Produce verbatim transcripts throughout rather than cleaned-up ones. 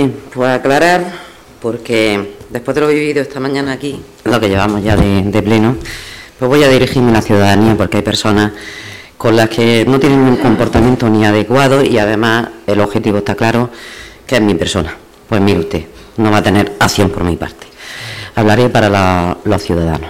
Bien, pues aclarar, porque después de lo vivido esta mañana aquí, lo que llevamos ya de, de pleno, pues voy a dirigirme a la ciudadanía, porque hay personas con las que no tienen un comportamiento ni adecuado y además el objetivo está claro, que es mi persona. Pues mire usted, no va a tener acción por mi parte. Hablaré para la, los ciudadanos.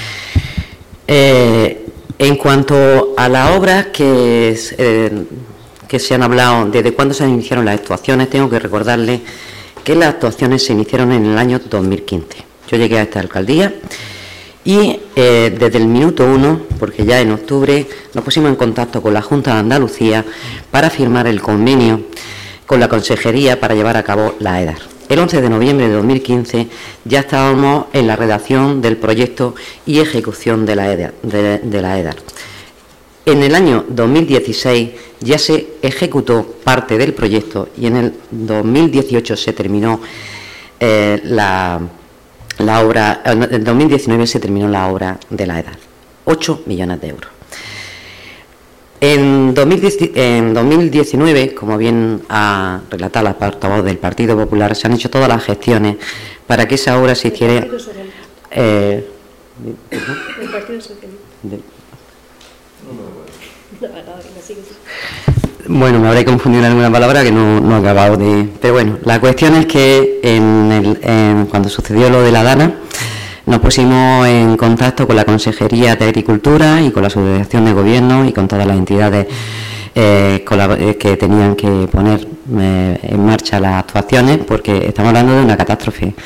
Eh, en cuanto a las obras que, eh, que se han hablado, desde cuándo se iniciaron las actuaciones, tengo que recordarles que las actuaciones se iniciaron en el año dos mil quince. Yo llegué a esta alcaldía y eh, desde el minuto uno, porque ya en octubre nos pusimos en contacto con la Junta de Andalucía para firmar el convenio con la Consejería para llevar a cabo la EDAR. El once de noviembre de dos mil quince ya estábamos en la redacción del proyecto y ejecución de la EDAR. De, de la EDAR. En el año dos mil dieciséis ya se ejecutó parte del proyecto y en el dos mil dieciocho se terminó eh, la, la obra, en el dos mil diecinueve se terminó la obra de la EDAR, ocho millones de euros. En dos mil diecinueve, como bien ha relatado la portavoz del Partido Popular, se han hecho todas las gestiones para que esa obra se hiciera. Eh, ¿El Partido Socialista? Bueno, me habré confundido en alguna palabra que no, no he acabado de... Pero bueno, la cuestión es que en el, en, cuando sucedió lo de la Dana, nos pusimos en contacto con la Consejería de Agricultura y con la Subdelegación de Gobierno y con todas las entidades eh, con la, eh, que tenían que poner eh, en marcha las actuaciones, porque estamos hablando de una catástrofe.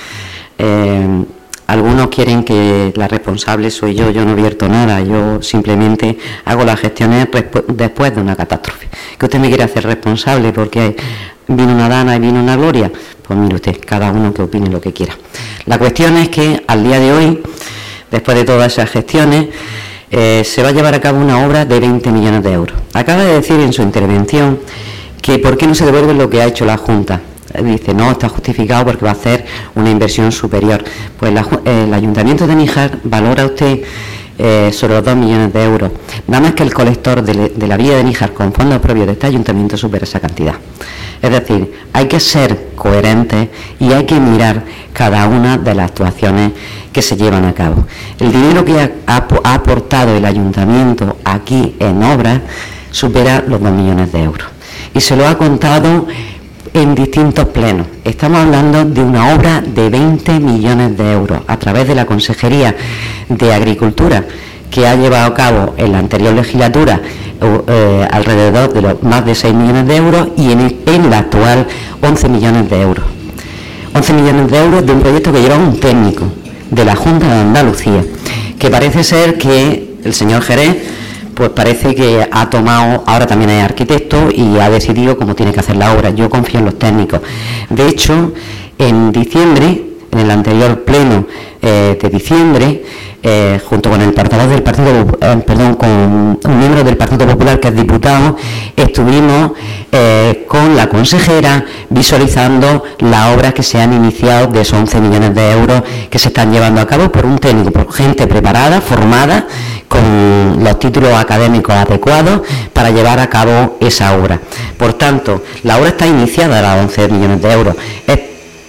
Eh, algunos quieren que la responsable soy yo, yo no vierto nada, yo simplemente hago las gestiones después de una catástrofe. ¿Que usted me quiere hacer responsable porque vino una Dana y vino una Gloria? Pues mire usted, cada uno que opine lo que quiera. La cuestión es que al día de hoy, después de todas esas gestiones, eh, se va a llevar a cabo una obra de veinte millones de euros. Acaba de decir en su intervención que por qué no se devuelve lo que ha hecho la Junta. Dice, no, está justificado porque va a hacer una inversión superior. Pues la, eh, el Ayuntamiento de Níjar valora usted eh, sobre los dos millones de euros. Nada más que el colector de, de la vía de Níjar con fondos propios de este ayuntamiento supera esa cantidad. Es decir, hay que ser coherentes y hay que mirar cada una de las actuaciones que se llevan a cabo. El dinero que ha, ha, ha aportado el ayuntamiento aquí en obras supera los dos millones de euros. Y se lo ha contado en distintos plenos. Estamos hablando de una obra de veinte millones de euros a través de la Consejería de Agricultura, que ha llevado a cabo en la anterior legislatura eh, alrededor de los más de seis millones de euros y en, el, en la actual once millones de euros. once millones de euros de un proyecto que lleva un técnico de la Junta de Andalucía, que parece ser que el señor Jerez pues parece que ha tomado, ahora también es arquitecto y ha decidido cómo tiene que hacer la obra. Yo confío en los técnicos. De hecho, en diciembre, en el anterior pleno eh, de diciembre, eh, junto con el portavoz del Partido, eh, perdón, con un miembro del Partido Popular que es diputado, estuvimos eh, con la consejera visualizando las obras que se han iniciado de esos once millones de euros que se están llevando a cabo por un técnico, por gente preparada, formada, con los títulos académicos adecuados para llevar a cabo esa obra. Por tanto, la obra está iniciada a los once millones de euros. Es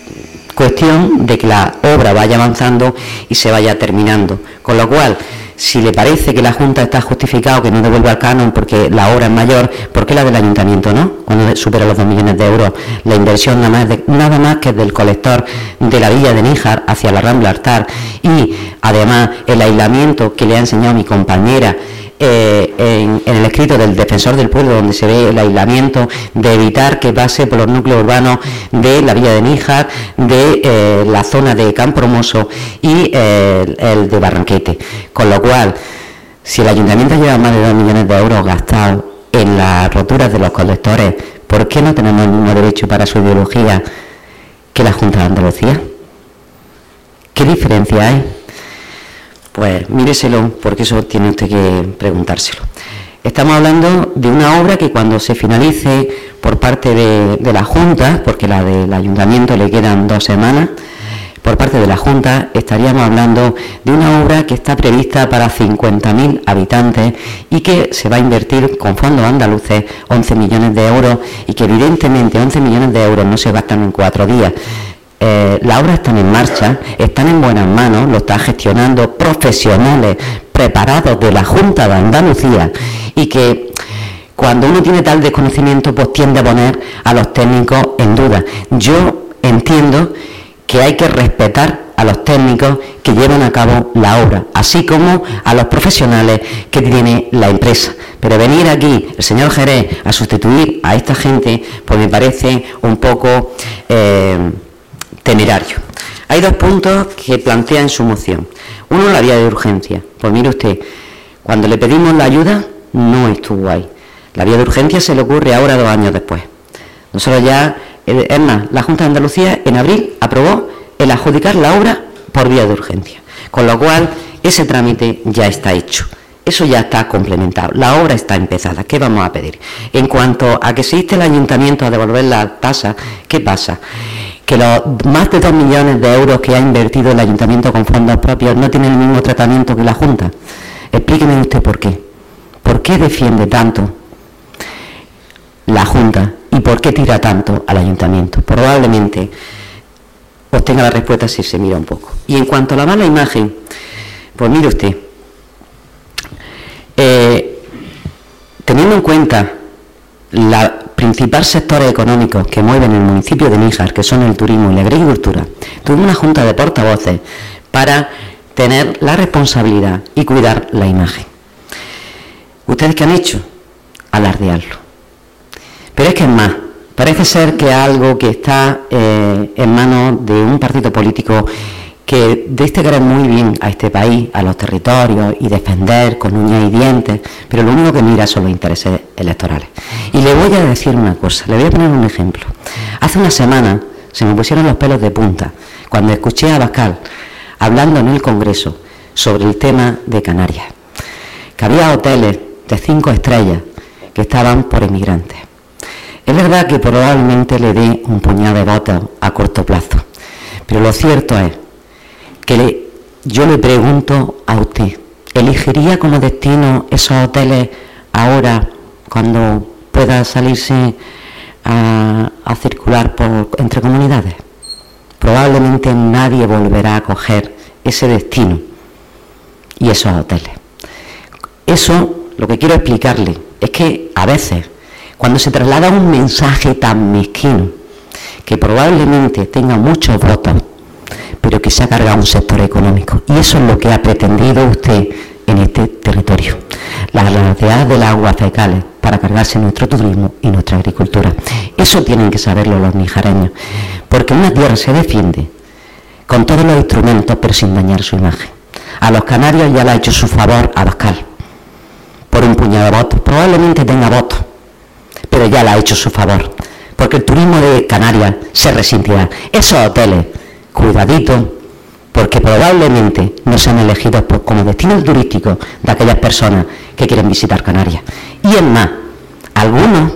cuestión de que la obra vaya avanzando y se vaya terminando. Con lo cual, si le parece que la Junta está justificado que no devuelva el canon porque la obra es mayor, ¿por qué la del Ayuntamiento no? Cuando supera los dos millones de euros, la inversión nada más, de, nada más que del colector de la villa de Níjar hacia la Rambla Artar y además el aislamiento que le ha enseñado mi compañera eh, en, en el escrito del Defensor del Pueblo, donde se ve el aislamiento de evitar que pase por los núcleos urbanos de la villa de Níjar, de eh, la zona de Campromoso y eh, el, el de Barranquete. Con lo cual, si el ayuntamiento lleva más de dos millones de euros gastados en las roturas de los colectores, ¿por qué no tenemos el mismo derecho para su ideología que la Junta de Andalucía? ¿Qué diferencia hay? Pues míreselo, porque eso tiene usted que preguntárselo. Estamos hablando de una obra que cuando se finalice por parte de, de la Junta, porque la del ayuntamiento le quedan dos semanas, por parte de la Junta, estaríamos hablando de una obra que está prevista para cincuenta mil habitantes y que se va a invertir con fondos andaluces once millones de euros, y que evidentemente once millones de euros no se gastan en cuatro días. Eh, las obras están en marcha, están en buenas manos, lo están gestionando profesionales preparados de la Junta de Andalucía, y que cuando uno tiene tal desconocimiento pues tiende a poner a los técnicos en duda. Yo entiendo que hay que respetar a los técnicos que llevan a cabo la obra, así como a los profesionales que tiene la empresa. Pero venir aquí el señor Jerez a sustituir a esta gente, pues me parece un poco eh, temerario. Hay dos puntos que plantea en su moción. Uno, la vía de urgencia. Pues mire usted, cuando le pedimos la ayuda, no estuvo ahí. La vía de urgencia se le ocurre ahora, dos años después. Nosotros ya, es más, la Junta de Andalucía en abril aprobó el adjudicar la obra por vía de urgencia, con lo cual ese trámite ya está hecho. Eso ya está complementado, la obra está empezada. ¿Qué vamos a pedir? En cuanto a que se inste el ayuntamiento a devolver la tasa, ¿qué pasa? Que los más de dos millones de euros que ha invertido el ayuntamiento con fondos propios no tienen el mismo tratamiento que la Junta. Explíqueme usted por qué. ¿Por qué defiende tanto la Junta y por qué tira tanto al ayuntamiento? Probablemente obtenga la respuesta si se mira un poco. Y en cuanto a la mala imagen, pues mire usted, eh, teniendo en cuenta los principales sectores económicos que mueven el municipio de Níjar, que son el turismo y la agricultura, tuvimos una junta de portavoces para tener la responsabilidad y cuidar la imagen. ¿Ustedes qué han hecho? Alardearlo. Pero es que es más, parece ser que es algo que está eh, en manos de un partido político que de este querer muy bien a este país, a los territorios y defender con uñas y dientes, pero lo único que mira son los intereses electorales. Y le voy a decir una cosa, le voy a poner un ejemplo. Hace una semana se me pusieron los pelos de punta cuando escuché a Abascal hablando en el Congreso sobre el tema de Canarias, que había hoteles de cinco estrellas que estaban por emigrantes. Es verdad que probablemente le dé un puñado de votos a corto plazo, pero lo cierto es que le, yo le pregunto a usted, ¿elegiría como destino esos hoteles ahora cuando pueda salirse a, a circular por, entre comunidades? Probablemente nadie volverá a coger ese destino y esos hoteles. Eso, lo que quiero explicarle, es que a veces, cuando se traslada un mensaje tan mezquino, que probablemente tenga muchos votos, pero que se ha cargado un sector económico, y eso es lo que ha pretendido usted en este territorio, las alardeadas del agua fecales para cargarse nuestro turismo y nuestra agricultura. Eso tienen que saberlo los nijareños, porque una tierra se defiende con todos los instrumentos, pero sin dañar su imagen. A los canarios ya le ha hecho su favor a Abascal, por un puñado de votos, probablemente tenga votos, pero ya le ha hecho su favor, porque el turismo de Canarias se resentirá. Esos hoteles, cuidadito, porque probablemente no sean elegidos por, como destino turístico de aquellas personas que quieren visitar Canarias. Y es más, algunos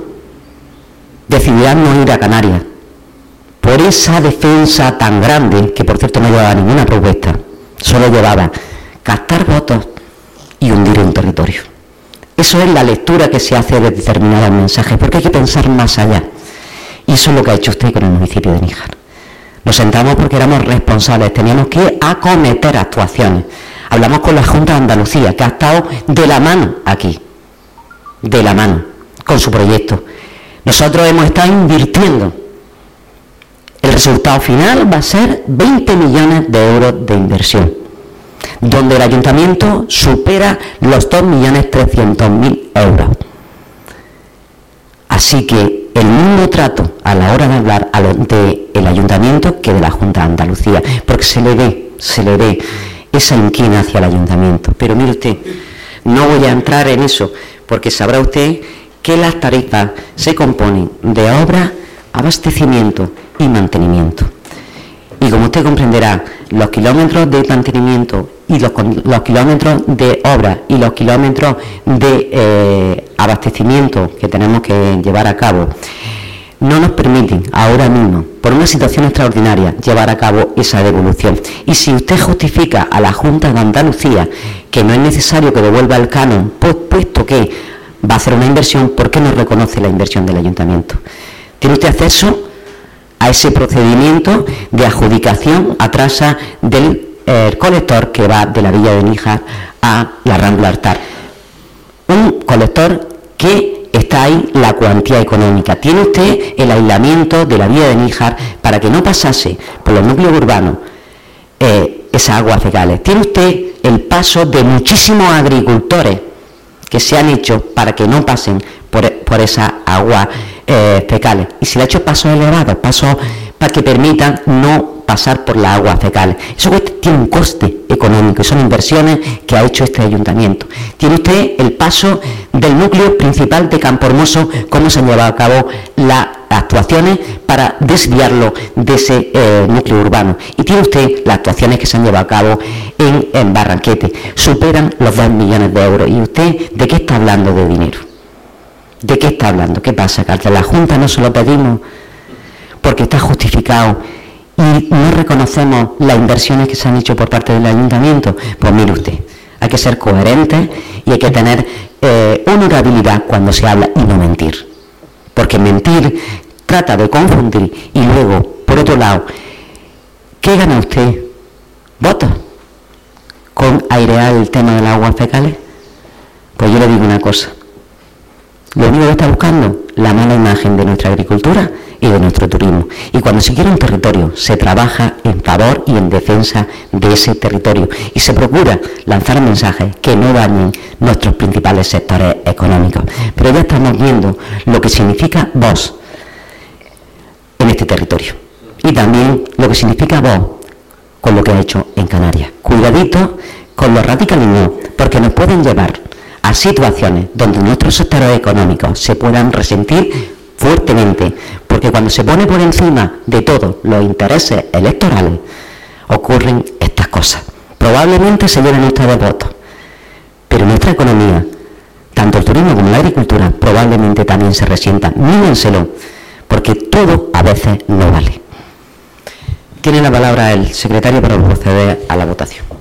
decidirán no ir a Canarias por esa defensa tan grande, que por cierto no llevaba ninguna propuesta, solo llevaba captar votos y hundir un territorio. Eso es la lectura que se hace de determinados mensajes, porque hay que pensar más allá. Y eso es lo que ha hecho usted con el municipio de Níjar. Nos sentamos porque éramos responsables, teníamos que acometer actuaciones. Hablamos con la Junta de Andalucía, que ha estado de la mano aquí, de la mano, con su proyecto. Nosotros hemos estado invirtiendo. El resultado final va a ser veinte millones de euros de inversión, donde el ayuntamiento supera los dos millones trescientos mil euros. Así que el mismo trato a la hora de hablar a lo de el ayuntamiento que de la Junta de Andalucía, porque se le ve, se le ve esa inquina hacia el ayuntamiento. Pero mire usted, no voy a entrar en eso, porque sabrá usted que las tarifas se componen de obras, abastecimiento y mantenimiento. Y como usted comprenderá, los kilómetros de mantenimiento y los, los kilómetros de obra y los kilómetros de eh, abastecimiento que tenemos que llevar a cabo no nos permiten ahora mismo, por una situación extraordinaria, llevar a cabo esa devolución. Y si usted justifica a la Junta de Andalucía que no es necesario que devuelva el canon, pues, puesto que va a hacer una inversión, ¿por qué no reconoce la inversión del ayuntamiento? ¿Tiene usted acceso a ese procedimiento de adjudicación a traza del eh, colector que va de la Villa de Níjar a la Rambla Artar? Un colector que está ahí la cuantía económica. Tiene usted el aislamiento de la Villa de Níjar para que no pasase por los núcleos urbanos eh, esas aguas fecales. Tiene usted el paso de muchísimos agricultores que se han hecho para que no pasen por, por esas aguas eh, fecales. Y se le ha hecho pasos elevados, pasos para que permitan no pasar por las aguas fecales. Eso tiene un coste económico y son inversiones que ha hecho este ayuntamiento. Tiene usted el paso del núcleo principal de Campohermoso, cómo se han llevado a cabo las actuaciones para desviarlo de ese eh, núcleo urbano. Y tiene usted las actuaciones que se han llevado a cabo en, en Barranquete. Superan los dos millones de euros. ¿Y usted de qué está hablando de dinero? ¿De qué está hablando? ¿Qué pasa? ¿Que a la Junta no se lo pedimos porque está justificado y no reconocemos las inversiones que se han hecho por parte del ayuntamiento? Pues mire usted, hay que ser coherentes y hay que tener eh, honorabilidad cuando se habla y no mentir. Porque mentir trata de confundir y luego, por otro lado, ¿qué gana usted? ¿Votos? ¿Con airear el tema de las aguas fecales? Pues yo le digo una cosa. Lo único que está buscando, la mala imagen de nuestra agricultura y de nuestro turismo. Y cuando se quiere un territorio, se trabaja en favor y en defensa de ese territorio. Y se procura lanzar mensajes que no dañen nuestros principales sectores económicos. Pero ya estamos viendo lo que significa Vox en este territorio. Y también lo que significa Vox con lo que ha hecho en Canarias. Cuidadito con los radicalismos, porque nos pueden llevar a situaciones donde nuestros sectores económicos se puedan resentir fuertemente, porque cuando se pone por encima de todos los intereses electorales, ocurren estas cosas. Probablemente se lleven ustedes votos, pero nuestra economía, tanto el turismo como la agricultura, probablemente también se resientan. Mírenselo, porque todo a veces no vale. Tiene la palabra el secretario para proceder a la votación.